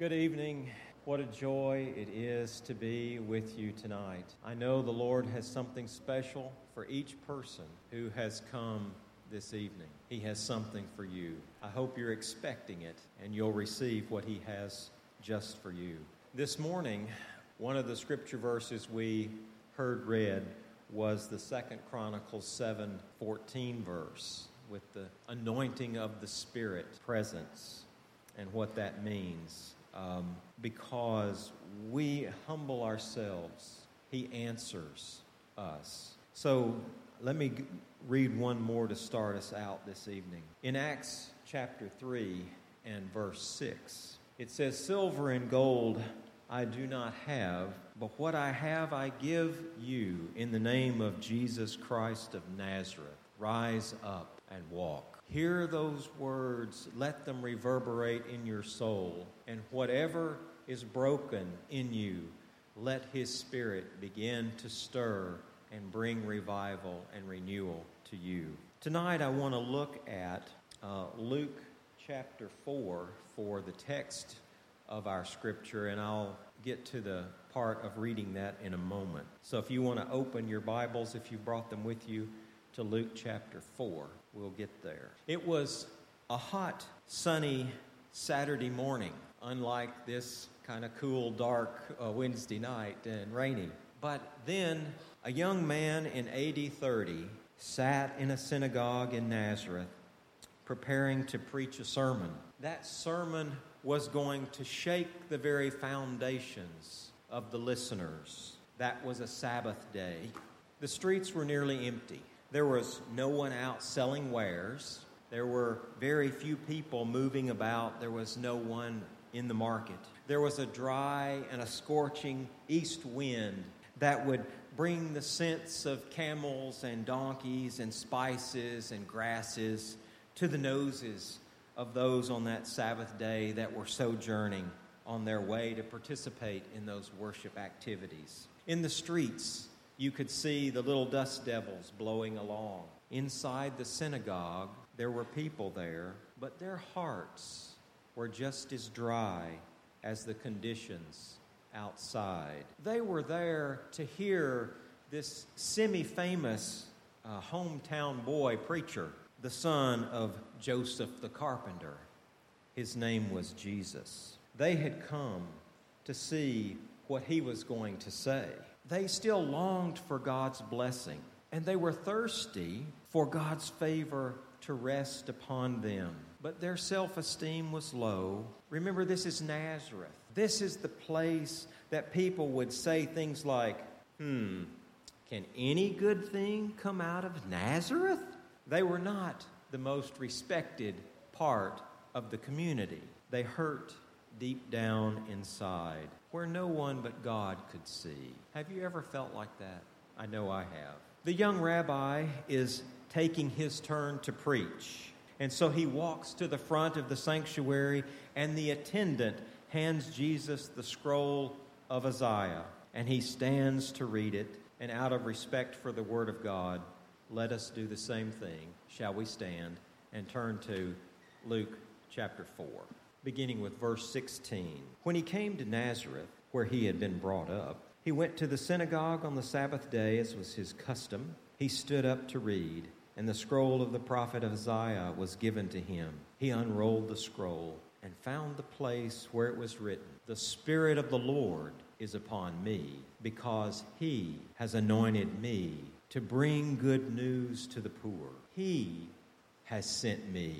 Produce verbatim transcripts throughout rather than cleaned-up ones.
Good evening. What a joy it is to be with you tonight. I know the Lord has something special for each person who has come this evening. He has something for you. I hope you're expecting it and you'll receive what He has just for you. This morning, one of the scripture verses we heard read was the Second Chronicles seven fourteen verse with the anointing of the Spirit presence and what that means. Um, because we humble ourselves, He answers us. So let me g- read one more to start us out this evening. In Acts chapter three and verse six, it says, "Silver and gold I do not have, but what I have I give you in the name of Jesus Christ of Nazareth. Rise up and walk." Hear those words, let them reverberate in your soul, and whatever is broken in you, let His Spirit begin to stir and bring revival and renewal to you. Tonight I want to look at uh, Luke chapter four for the text of our scripture, and I'll get to the part of reading that in a moment. So if you want to open your Bibles, if you brought them with you, to Luke chapter four. We'll get there. It was a hot, sunny Saturday morning, unlike this kind of cool, dark uh, Wednesday night and rainy. But then a young man in A D thirty sat in a synagogue in Nazareth preparing to preach a sermon. That sermon was going to shake the very foundations of the listeners. That was a Sabbath day. The streets were nearly empty. There was no one out selling wares. There were very few people moving about. There was no one in the market. There was a dry and a scorching east wind that would bring the scents of camels and donkeys and spices and grasses to the noses of those on that Sabbath day that were sojourning on their way to participate in those worship activities. In the streets, you could see the little dust devils blowing along. Inside the synagogue, there were people there, but their hearts were just as dry as the conditions outside. They were there to hear this semi-famous uh, hometown boy preacher, the son of Joseph the carpenter. His name was Jesus. They had come to see what he was going to say. They still longed for God's blessing, and they were thirsty for God's favor to rest upon them. But their self-esteem was low. Remember, this is Nazareth. This is the place that people would say things like, hmm, can any good thing come out of Nazareth? They were not the most respected part of the community. They hurt deep down inside, where no one but God could see. Have you ever felt like that? I know I have. The young rabbi is taking his turn to preach, and so he walks to the front of the sanctuary, and the attendant hands Jesus the scroll of Isaiah, and he stands to read it, and out of respect for the Word of God, let us do the same thing. Shall we stand and turn to Luke chapter four? Beginning with verse sixteen. When he came to Nazareth, where he had been brought up, he went to the synagogue on the Sabbath day, as was his custom. He stood up to read, and the scroll of the prophet Isaiah was given to him. He unrolled the scroll and found the place where it was written, "The Spirit of the Lord is upon me, because He has anointed me to bring good news to the poor. He has sent me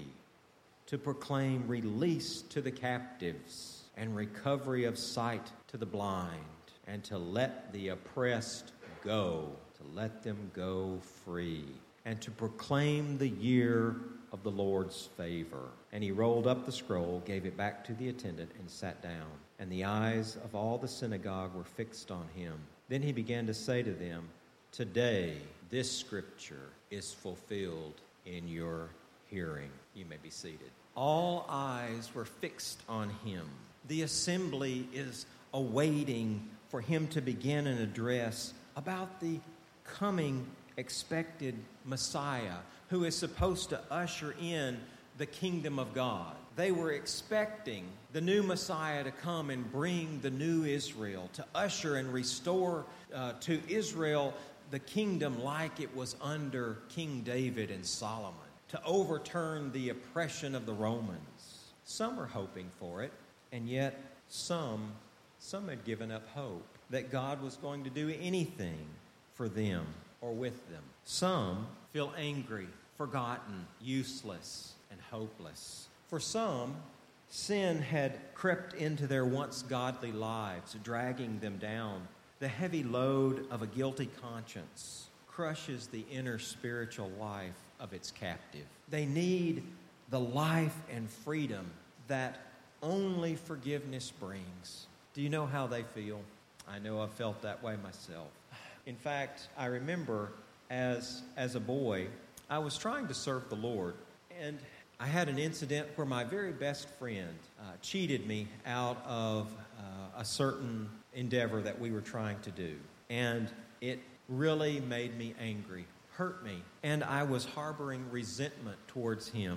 to proclaim release to the captives and recovery of sight to the blind, and to let the oppressed go, to let them go free, and to proclaim the year of the Lord's favor." And he rolled up the scroll, gave it back to the attendant, and sat down. And the eyes of all the synagogue were fixed on him. Then he began to say to them, "Today this scripture is fulfilled in your hearing." You may be seated. All eyes were fixed on him. The assembly is awaiting for him to begin an address about the coming expected Messiah who is supposed to usher in the kingdom of God. They were expecting the new Messiah to come and bring the new Israel, to usher and restore uh, to Israel the kingdom like it was under King David and Solomon, to overturn the oppression of the Romans. Some are hoping for it, and yet some, some had given up hope that God was going to do anything for them or with them. Some feel angry, forgotten, useless, and hopeless. For some, sin had crept into their once godly lives, dragging them down. The heavy load of a guilty conscience crushes the inner spiritual life of its captive. They need the life and freedom that only forgiveness brings. Do you know how they feel? I know I've felt that way myself. In fact, I remember as, as a boy, I was trying to serve the Lord, and I had an incident where my very best friend uh, cheated me out of uh, a certain endeavor that we were trying to do. And it really made me angry, hurt me, and I was harboring resentment towards him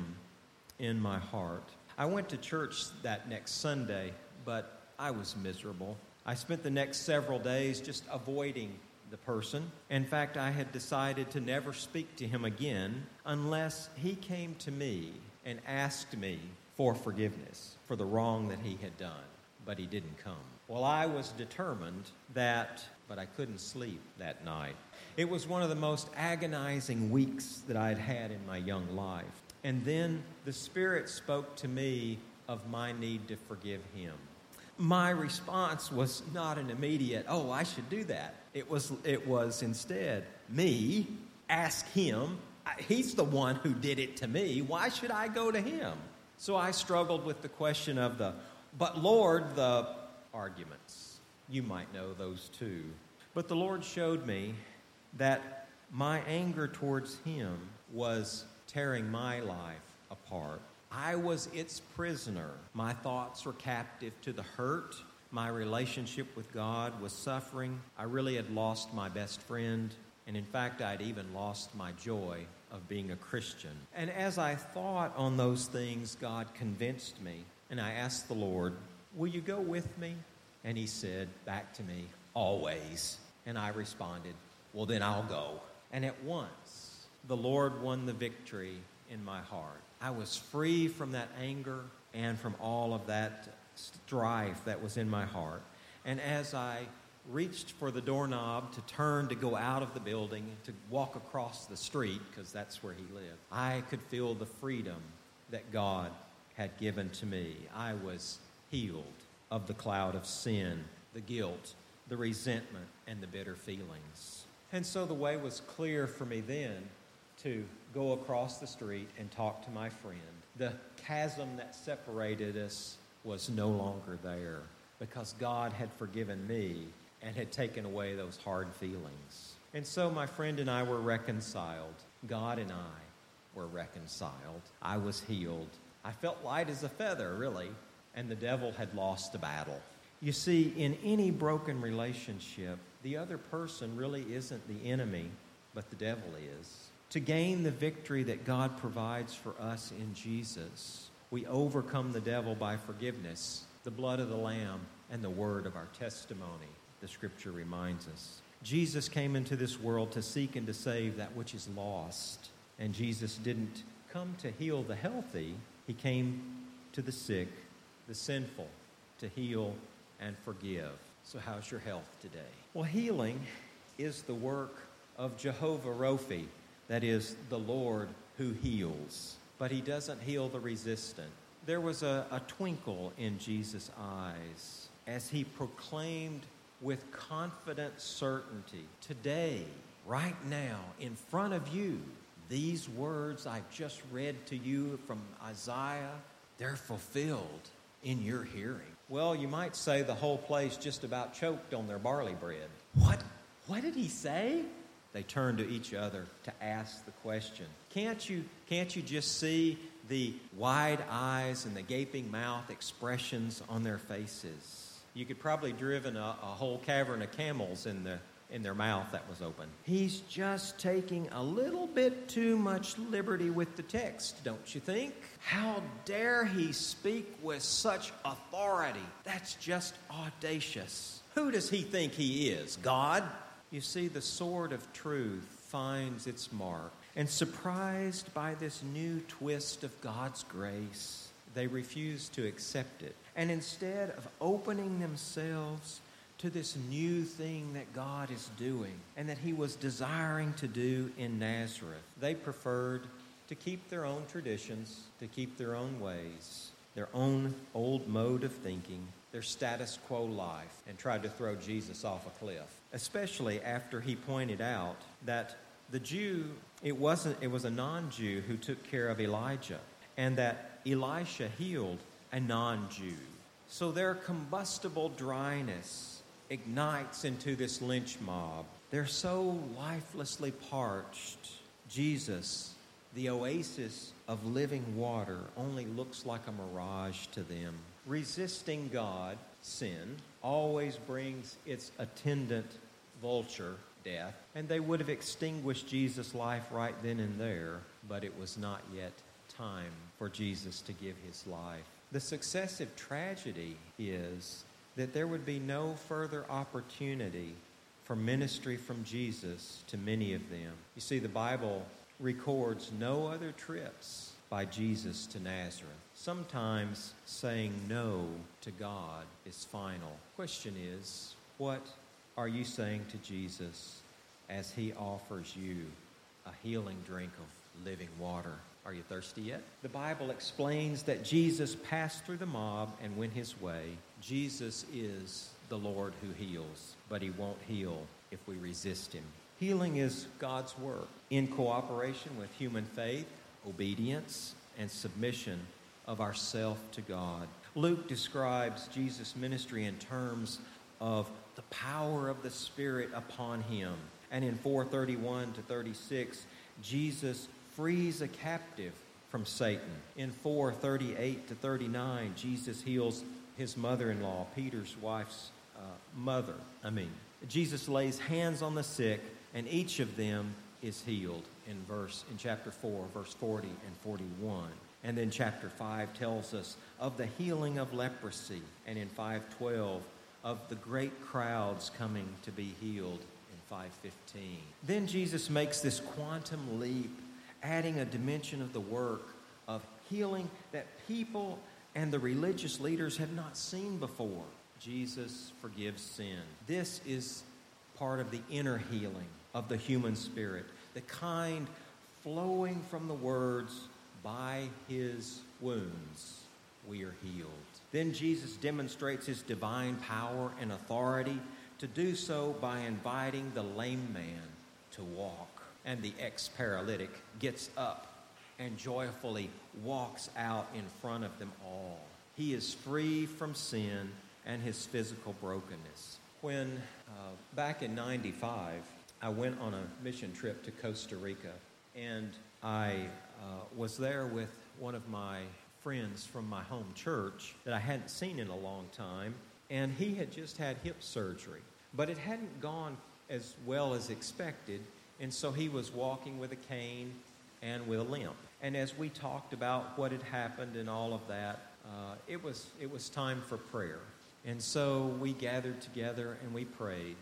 in my heart. I went to church that next Sunday, but I was miserable. I spent the next several days just avoiding the person. In fact, I had decided to never speak to him again unless he came to me and asked me for forgiveness for the wrong that he had done. But he didn't come. Well, I was determined that, but I couldn't sleep that night. It was one of the most agonizing weeks that I'd had in my young life. And then the Spirit spoke to me of my need to forgive him. My response was not an immediate, oh, I should do that. It was, it was instead, me, ask him. He's the one who did it to me. Why should I go to him? So I struggled with the question of the, but Lord, the arguments. You might know those too. But the Lord showed me that my anger towards him was tearing my life apart. I was its prisoner. My thoughts were captive to the hurt. My relationship with God was suffering. I really had lost my best friend. And in fact, I'd even lost my joy of being a Christian. And as I thought on those things, God convinced me. And I asked the Lord, will you go with me? And he said back to me, always. And I responded, well, then I'll go. And at once, the Lord won the victory in my heart. I was free from that anger and from all of that strife that was in my heart. And as I reached for the doorknob to turn to go out of the building, to walk across the street, because that's where he lived, I could feel the freedom that God had given to me. I was healed of the cloud of sin, the guilt, the resentment, and the bitter feelings. And so the way was clear for me then to go across the street and talk to my friend. The chasm that separated us was no longer there because God had forgiven me and had taken away those hard feelings. And so my friend and I were reconciled. God and I were reconciled. I was healed. I felt light as a feather, really, and the devil had lost the battle. You see, in any broken relationship, the other person really isn't the enemy, but the devil is. To gain the victory that God provides for us in Jesus, we overcome the devil by forgiveness, the blood of the Lamb, and the word of our testimony, the Scripture reminds us. Jesus came into this world to seek and to save that which is lost. And Jesus didn't come to heal the healthy. He came to the sick, the sinful, to heal and forgive. So how's your health today? Well, healing is the work of Jehovah Rophi, that is, the Lord who heals. But he doesn't heal the resistant. There was a, a twinkle in Jesus' eyes as he proclaimed with confident certainty, today, right now, in front of you, these words I've just read to you from Isaiah, they're fulfilled in your hearing. Well, you might say the whole place just about choked on their barley bread. What? What did he say? They turned to each other to ask the question. Can't you, can't you just see the wide eyes and the gaping mouth expressions on their faces? You could probably driven a, a whole cavern of camels in the in their mouth that was open. He's just taking a little bit too much liberty with the text, don't you think? How dare he speak with such authority? That's just audacious. Who does he think he is? God? You see, the sword of truth finds its mark. And surprised by this new twist of God's grace, they refuse to accept it. And instead of opening themselves to this new thing that God is doing and that he was desiring to do in Nazareth, they preferred to keep their own traditions, to keep their own ways, their own old mode of thinking, their status quo life, and tried to throw Jesus off a cliff, especially after he pointed out that the Jew, it wasn't, it was a non-Jew who took care of Elijah, and that Elisha healed a non-Jew. So their combustible dryness ignites into this lynch mob. They're so lifelessly parched. Jesus, the oasis of living water, only looks like a mirage to them. Resisting God, sin, always brings its attendant vulture, death, and they would have extinguished Jesus' life right then and there, but it was not yet time for Jesus to give his life. The successive tragedy is that there would be no further opportunity for ministry from Jesus to many of them. You see, the Bible records no other trips by Jesus to Nazareth. Sometimes saying no to God is final. Question is, what are you saying to Jesus as he offers you a healing drink of living water? Are you thirsty yet? The Bible explains that Jesus passed through the mob and went his way. Jesus is the Lord who heals, but he won't heal if we resist him. Healing is God's work in cooperation with human faith, obedience, and submission of ourself to God. Luke describes Jesus' ministry in terms of the power of the Spirit upon him. And in four thirty-one to thirty-six, Jesus frees a captive from Satan. In four thirty-eight to thirty-nine, Jesus heals his mother-in-law, Peter's wife's uh, mother. I mean, Jesus lays hands on the sick, and each of them is healed in verse in chapter four, verse forty and forty-one. And then chapter five tells us of the healing of leprosy, and in five twelve of the great crowds coming to be healed in five fifteen. Then Jesus makes this quantum leap, adding a dimension of the work of healing that people and the religious leaders have not seen before. Jesus forgives sin. This is part of the inner healing of the human spirit, the kind flowing from the words, "By his wounds we are healed." Then Jesus demonstrates his divine power and authority to do so by inviting the lame man to walk. And the ex-paralytic gets up and joyfully walks out in front of them all. He is free from sin and his physical brokenness. When, uh, back in ninety-five, I went on a mission trip to Costa Rica, and I uh, was there with one of my friends from my home church that I hadn't seen in a long time, and he had just had hip surgery. But it hadn't gone as well as expected, and so he was walking with a cane and with a limp. And as we talked about what had happened and all of that, uh, it was it was time for prayer. And so we gathered together and we prayed.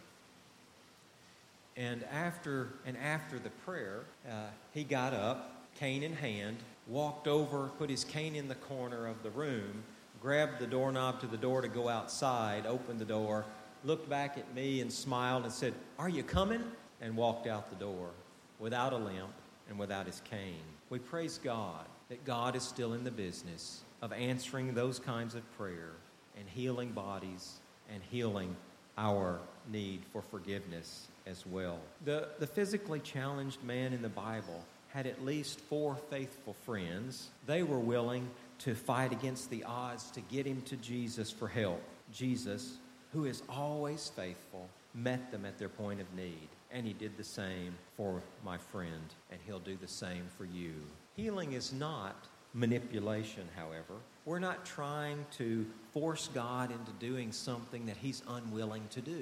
And after and after the prayer, uh, he got up, cane in hand, walked over, put his cane in the corner of the room, grabbed the doorknob to the door to go outside, opened the door, looked back at me and smiled and said, "Are you coming?" and walked out the door without a limp and without his cane. We praise God that God is still in the business of answering those kinds of prayer and healing bodies and healing our need for forgiveness as well. The, the physically challenged man in the Bible had at least four faithful friends. They were willing to fight against the odds to get him to Jesus for help. Jesus, who is always faithful, met them at their point of need. And he did the same for my friend, and he'll do the same for you. Healing is not manipulation, however. We're not trying to force God into doing something that he's unwilling to do.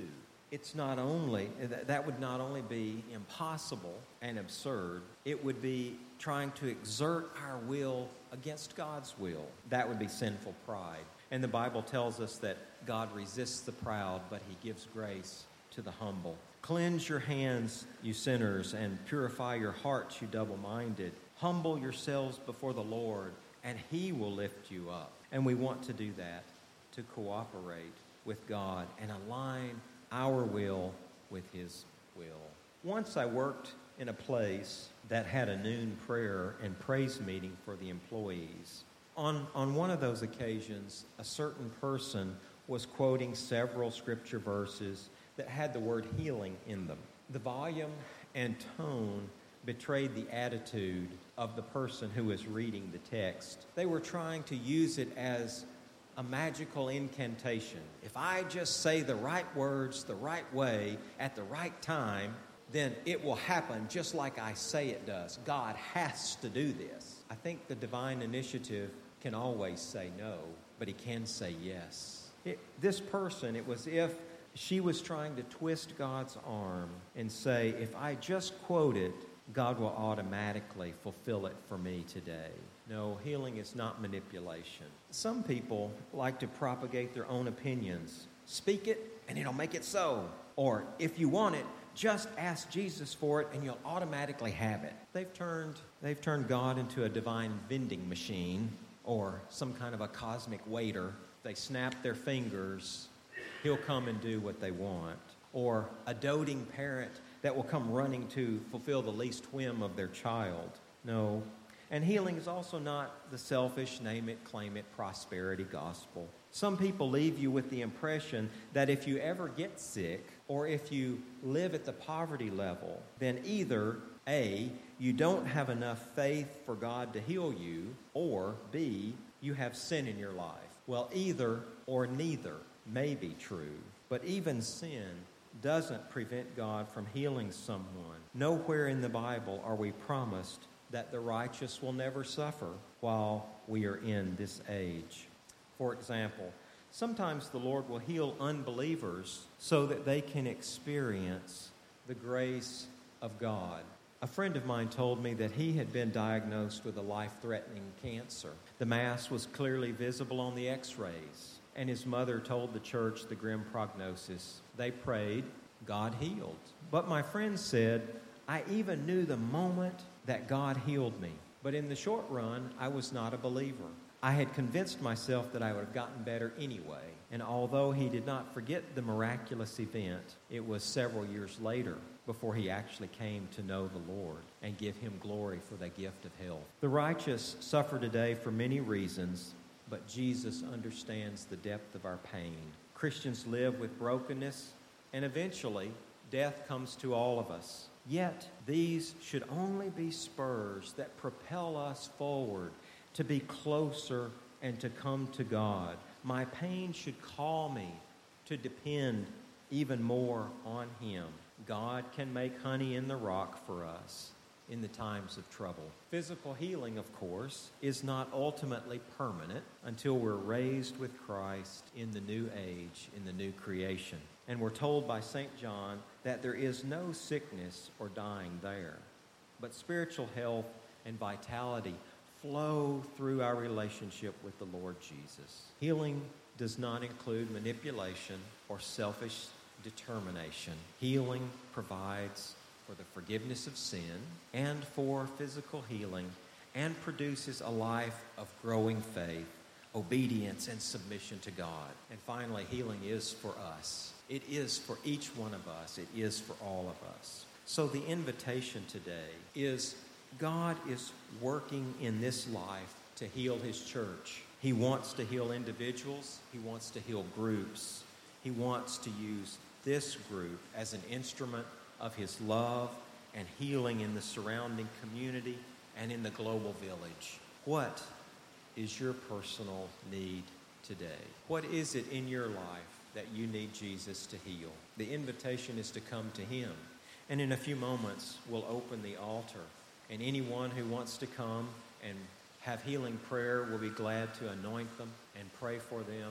it's not only, that would not only be impossible and absurd, it would be trying to exert our will against God's will. That would be sinful pride. And the Bible tells us that God resists the proud, but he gives grace to the humble. Cleanse your hands, you sinners, and purify your hearts, you double-minded. Humble yourselves before the Lord, and he will lift you up. And we want to do that, to cooperate with God and align our will with his will. Once I worked in a place that had a noon prayer and praise meeting for the employees. On, on one of those occasions, a certain person was quoting several scripture verses that had the word healing in them. The volume and tone betrayed the attitude of the person who was reading the text. They were trying to use it as a magical incantation. If I just say the right words the right way at the right time, then it will happen just like I say it does. God has to do this. I think the divine initiative can always say no, but he can say yes. It, this person, it was if she was trying to twist God's arm and say, if I just quote it, God will automatically fulfill it for me today. No, healing is not manipulation. Some people like to propagate their own opinions. Speak it and it'll make it so. Or if you want it, just ask Jesus for it and you'll automatically have it. They've turned, they've turned God into a divine vending machine or some kind of a cosmic waiter. They snap their fingers, he'll come and do what they want. Or a doting parent that will come running to fulfill the least whim of their child. No. And healing is also not the selfish, name it, claim it, prosperity gospel. Some people leave you with the impression that if you ever get sick or if you live at the poverty level, then either A, you don't have enough faith for God to heal you, or B, you have sin in your life. Well, either or neither may be true, but even sin doesn't prevent God from healing someone. Nowhere in the Bible are we promised that the righteous will never suffer while we are in this age. For example, sometimes the Lord will heal unbelievers so that they can experience the grace of God. A friend of mine told me that he had been diagnosed with a life-threatening cancer. The mass was clearly visible on the x-rays, and his mother told the church the grim prognosis. They prayed, God healed. But my friend said, I even knew the moment that God healed me. But in the short run, I was not a believer. I had convinced myself that I would have gotten better anyway. And although he did not forget the miraculous event, it was several years later before he actually came to know the Lord and give him glory for the gift of health. The righteous suffer today for many reasons, but Jesus understands the depth of our pain. Christians live with brokenness, and eventually death comes to all of us. Yet these should only be spurs that propel us forward to be closer and to come to God. My pain should call me to depend even more on him. God can make honey in the rock for us in the times of trouble. Physical healing, of course, is not ultimately permanent until we're raised with Christ in the new age, in the new creation. And we're told by Saint John that there is no sickness or dying there, but spiritual health and vitality flow through our relationship with the Lord Jesus. Healing does not include manipulation or selfish determination. Healing provides for the forgiveness of sin and for physical healing and produces a life of growing faith, obedience, and submission to God. And finally, healing is for us. It is for each one of us. It is for all of us. So the invitation today is God is working in this life to heal his church. He wants to heal individuals. He wants to heal groups. He wants to use this group as an instrument of his love and healing in the surrounding community and in the global village. What is your personal need today? What is it in your life that you need Jesus to heal? The invitation is to come to him. And in a few moments, we'll open the altar. And anyone who wants to come and have healing prayer will be glad to anoint them and pray for them. Uh,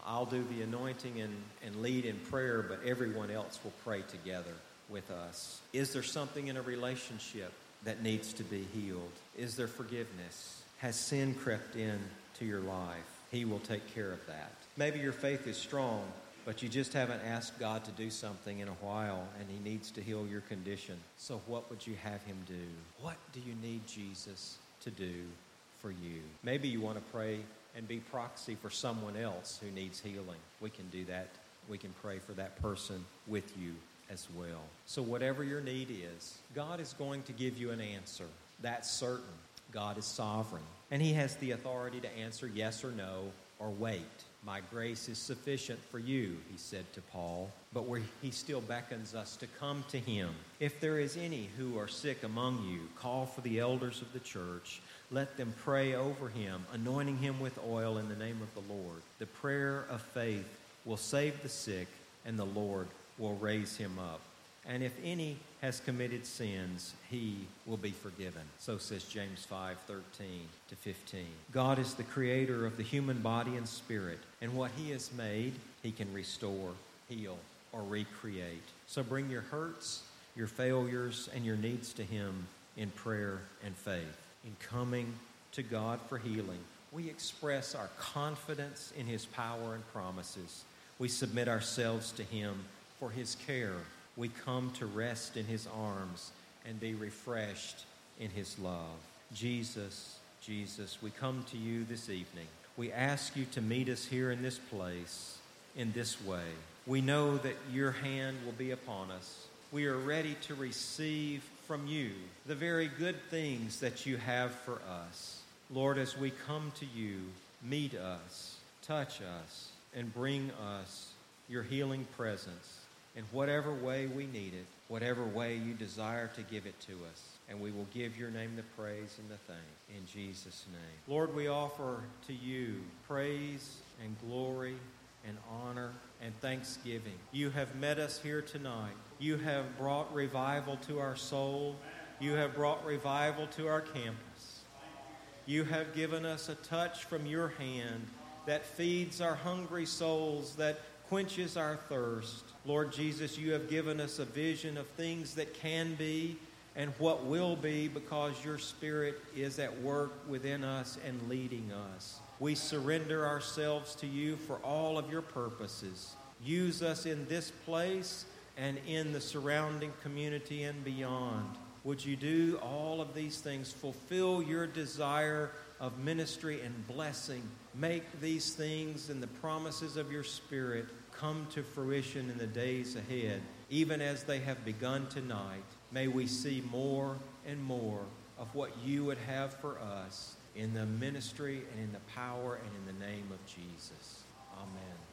I'll do the anointing and, and lead in prayer, but everyone else will pray together with us. Is there something in a relationship that needs to be healed? Is there forgiveness? Has sin crept in to your life? He will take care of that. Maybe your faith is strong, but you just haven't asked God to do something in a while, and He needs to heal your condition. So what would you have Him do? What do you need Jesus to do for you? Maybe you want to pray and be proxy for someone else who needs healing. We can do that. We can pray for that person with you as well. So whatever your need is, God is going to give you an answer. That's certain. God is sovereign, and He has the authority to answer yes or no or wait. My grace is sufficient for you, He said to Paul, but where He still beckons us to come to Him. If there is any who are sick among you, call for the elders of the church. Let them pray over him, anointing him with oil in the name of the Lord. The prayer of faith will save the sick, and the Lord will raise him up. And if any has committed sins, he will be forgiven. So says James five, thirteen to fifteen. God is the creator of the human body and spirit, and what He has made, He can restore, heal, or recreate. So bring your hurts, your failures, and your needs to Him in prayer and faith. In coming to God for healing, we express our confidence in His power and promises. We submit ourselves to Him for His care. We come to rest in His arms and be refreshed in His love. Jesus, Jesus, we come to You this evening. We ask You to meet us here in this place in this way. We know that Your hand will be upon us. We are ready to receive from You the very good things that You have for us. Lord, as we come to You, meet us, touch us, and bring us Your healing presence in whatever way we need it, whatever way You desire to give it to us. And we will give Your name the praise and the thanks in Jesus' name. Lord, we offer to You praise and glory and honor and thanksgiving. You have met us here tonight. You have brought revival to our soul. You have brought revival to our campus. You have given us a touch from Your hand that feeds our hungry souls, that quenches our thirst. Lord Jesus, You have given us a vision of things that can be and what will be, because Your Spirit is at work within us and leading us. We surrender ourselves to You for all of Your purposes. Use us in this place and in the surrounding community and beyond. Would You do all of these things? Fulfill Your desire of ministry and blessing. Make these things and the promises of Your Spirit come to fruition in the days ahead, even as they have begun tonight. May we see more and more of what You would have for us in the ministry and in the power and in the name of Jesus. Amen.